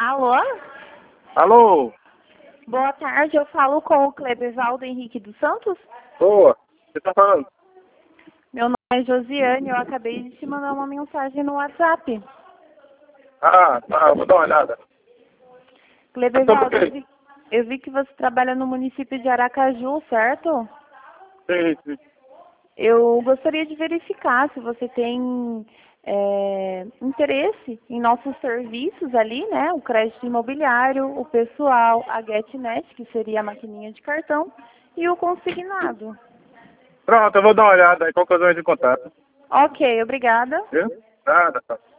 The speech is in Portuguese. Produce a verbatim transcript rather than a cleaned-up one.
Alô? Alô? Boa tarde, eu falo com o Clebervaldo Henrique dos Santos. Boa. Você tá falando? Meu nome é Josiane, eu acabei de te mandar uma mensagem no WhatsApp. Ah, tá. Vou dar uma olhada. Clebervaldo, Sobre eu o quê? vi, eu vi que você trabalha no município de Aracaju, certo? Sim, sim. Eu gostaria de verificar se você tem é, interesse em nossos serviços ali, né? O crédito imobiliário, o pessoal, a GetNet, que seria a maquininha de cartão, e o consignado. Pronto, eu vou dar uma olhada aí. Qualquer coisa eu entro em contato. Ok, obrigada. Viu? Nada, tá.